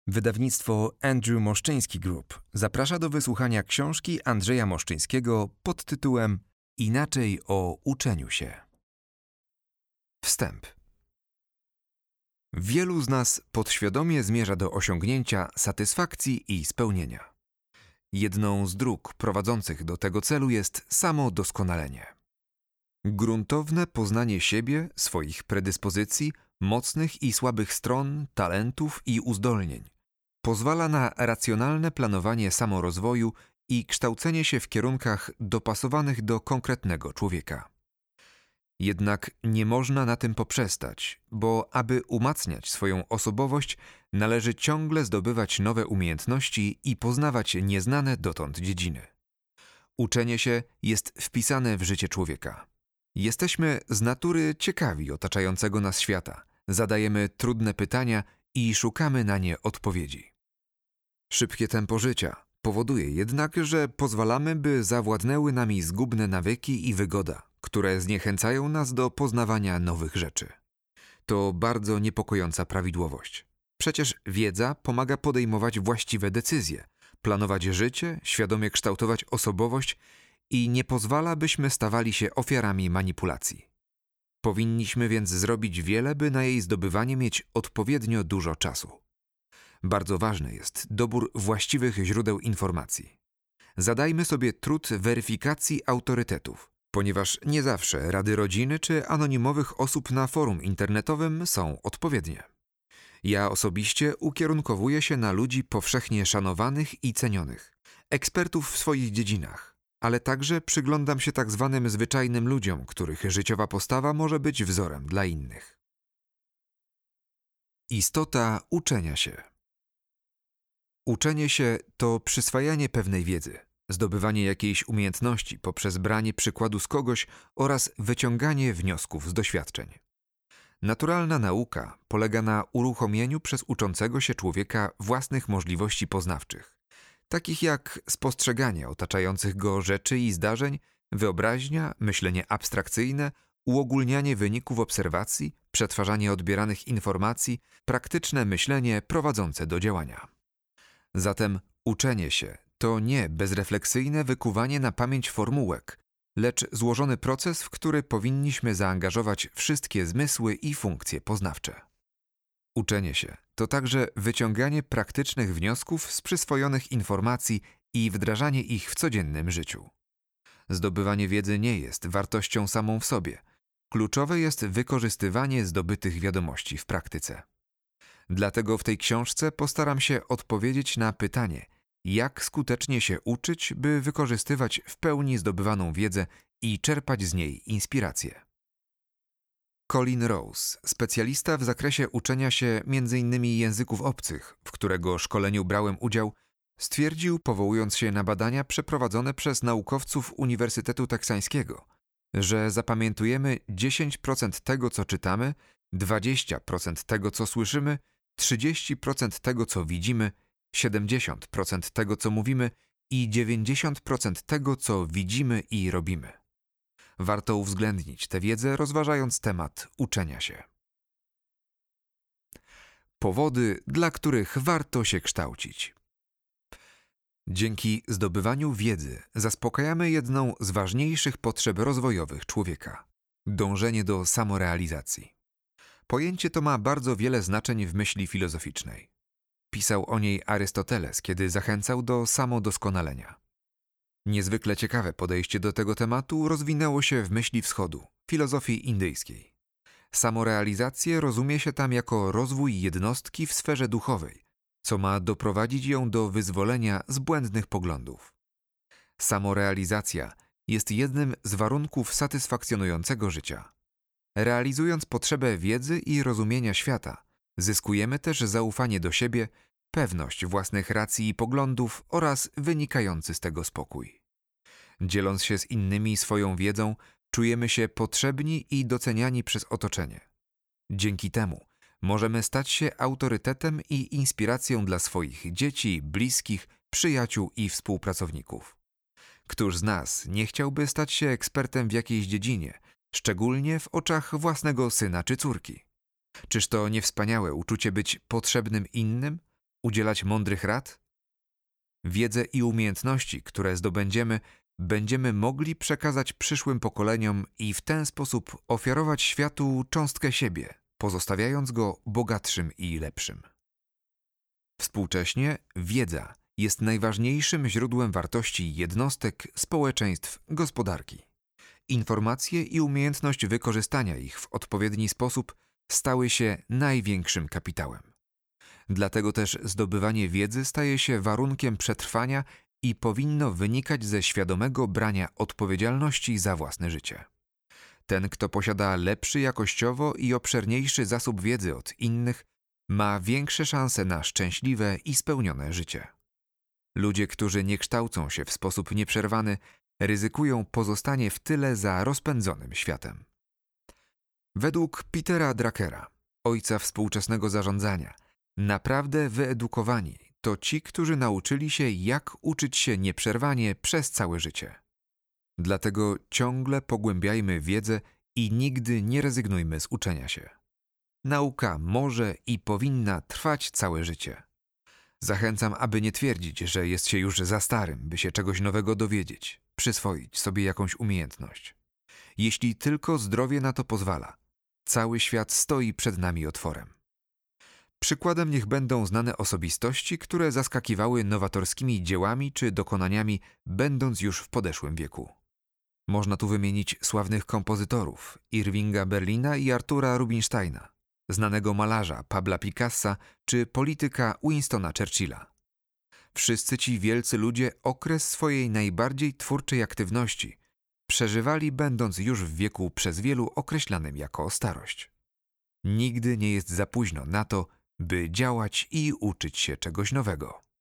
Wydawnictwo Andrew Moszczyński Group zaprasza do wysłuchania książki Andrzeja Moszczyńskiego pod tytułem Inaczej o uczeniu się. Wstęp. Wielu z nas podświadomie zmierza do osiągnięcia satysfakcji i spełnienia. Jedną z dróg prowadzących do tego celu jest samodoskonalenie. Gruntowne poznanie siebie, swoich predyspozycji, mocnych i słabych stron, talentów i uzdolnień pozwala na racjonalne planowanie samorozwoju i kształcenie się w kierunkach dopasowanych do konkretnego człowieka. Jednak nie można na tym poprzestać, bo aby umacniać swoją osobowość, należy ciągle zdobywać nowe umiejętności i poznawać nieznane dotąd dziedziny. Uczenie się jest wpisane w życie człowieka. Jesteśmy z natury ciekawi otaczającego nas świata, zadajemy trudne pytania i szukamy na nie odpowiedzi. Szybkie tempo życia powoduje jednak, że pozwalamy, by zawładnęły nami zgubne nawyki i wygoda, które zniechęcają nas do poznawania nowych rzeczy. To bardzo niepokojąca prawidłowość. Przecież wiedza pomaga podejmować właściwe decyzje, planować życie, świadomie kształtować osobowość i nie pozwala, byśmy stawali się ofiarami manipulacji. Powinniśmy więc zrobić wiele, by na jej zdobywanie mieć odpowiednio dużo czasu. Bardzo ważny jest dobór właściwych źródeł informacji. Zadajmy sobie trud weryfikacji autorytetów, ponieważ nie zawsze rady rodziny czy anonimowych osób na forum internetowym są odpowiednie. Ja osobiście ukierunkowuję się na ludzi powszechnie szanowanych i cenionych, ekspertów w swoich dziedzinach, ale także przyglądam się tak zwanym zwyczajnym ludziom, których życiowa postawa może być wzorem dla innych. Istota uczenia się. Uczenie się to przyswajanie pewnej wiedzy, zdobywanie jakiejś umiejętności poprzez branie przykładu z kogoś oraz wyciąganie wniosków z doświadczeń. Naturalna nauka polega na uruchomieniu przez uczącego się człowieka własnych możliwości poznawczych, takich jak spostrzeganie otaczających go rzeczy i zdarzeń, wyobraźnia, myślenie abstrakcyjne, uogólnianie wyników obserwacji, przetwarzanie odbieranych informacji, praktyczne myślenie prowadzące do działania. Zatem uczenie się to nie bezrefleksyjne wykuwanie na pamięć formułek, lecz złożony proces, w który powinniśmy zaangażować wszystkie zmysły i funkcje poznawcze. Uczenie się to także wyciąganie praktycznych wniosków z przyswojonych informacji i wdrażanie ich w codziennym życiu. Zdobywanie wiedzy nie jest wartością samą w sobie. Kluczowe jest wykorzystywanie zdobytych wiadomości w praktyce. Dlatego w tej książce postaram się odpowiedzieć na pytanie, jak skutecznie się uczyć, by wykorzystywać w pełni zdobywaną wiedzę i czerpać z niej inspirację. Colin Rose, specjalista w zakresie uczenia się m.in. języków obcych, w którego szkoleniu brałem udział, stwierdził, powołując się na badania przeprowadzone przez naukowców Uniwersytetu Teksańskiego, że zapamiętujemy 10% tego, co czytamy, 20% tego, co słyszymy, 30% tego, co widzimy, 70% tego, co mówimy i 90% tego, co widzimy i robimy. Warto uwzględnić tę wiedzę, rozważając temat uczenia się. Powody, dla których warto się kształcić. Dzięki zdobywaniu wiedzy zaspokajamy jedną z ważniejszych potrzeb rozwojowych człowieka – dążenie do samorealizacji. Pojęcie to ma bardzo wiele znaczeń w myśli filozoficznej. Pisał o niej Arystoteles, kiedy zachęcał do samodoskonalenia. Niezwykle ciekawe podejście do tego tematu rozwinęło się w myśli wschodu, filozofii indyjskiej. Samorealizację rozumie się tam jako rozwój jednostki w sferze duchowej, co ma doprowadzić ją do wyzwolenia z błędnych poglądów. Samorealizacja jest jednym z warunków satysfakcjonującego życia. Realizując potrzebę wiedzy i rozumienia świata, zyskujemy też zaufanie do siebie, pewność własnych racji i poglądów oraz wynikający z tego spokój. Dzieląc się z innymi swoją wiedzą, czujemy się potrzebni i doceniani przez otoczenie. Dzięki temu możemy stać się autorytetem i inspiracją dla swoich dzieci, bliskich, przyjaciół i współpracowników. Któż z nas nie chciałby stać się ekspertem w jakiejś dziedzinie, szczególnie w oczach własnego syna czy córki? Czyż to nie wspaniałe uczucie być potrzebnym innym, udzielać mądrych rad? Wiedzę i umiejętności, które zdobędziemy, będziemy mogli przekazać przyszłym pokoleniom i w ten sposób ofiarować światu cząstkę siebie, pozostawiając go bogatszym i lepszym. Współcześnie wiedza jest najważniejszym źródłem wartości jednostek, społeczeństw, gospodarki. Informacje i umiejętność wykorzystania ich w odpowiedni sposób stały się największym kapitałem. Dlatego też zdobywanie wiedzy staje się warunkiem przetrwania i powinno wynikać ze świadomego brania odpowiedzialności za własne życie. Ten, kto posiada lepszy jakościowo i obszerniejszy zasób wiedzy od innych, ma większe szanse na szczęśliwe i spełnione życie. Ludzie, którzy nie kształcą się w sposób nieprzerwany, ryzykują pozostanie w tyle za rozpędzonym światem. Według Petera Druckera, ojca współczesnego zarządzania, naprawdę wyedukowani to ci, którzy nauczyli się, jak uczyć się nieprzerwanie przez całe życie. Dlatego ciągle pogłębiajmy wiedzę i nigdy nie rezygnujmy z uczenia się. Nauka może i powinna trwać całe życie. Zachęcam, aby nie twierdzić, że jest się już za starym, by się czegoś nowego dowiedzieć, przyswoić sobie jakąś umiejętność. Jeśli tylko zdrowie na to pozwala, cały świat stoi przed nami otworem. Przykładem niech będą znane osobistości, które zaskakiwały nowatorskimi dziełami czy dokonaniami, będąc już w podeszłym wieku. Można tu wymienić sławnych kompozytorów Irvinga Berlina i Artura Rubinsteina, znanego malarza Pabla Picassa czy polityka Winstona Churchilla. Wszyscy ci wielcy ludzie okres swojej najbardziej twórczej aktywności przeżywali, będąc już w wieku przez wielu określanym jako starość. Nigdy nie jest za późno na to, by działać i uczyć się czegoś nowego.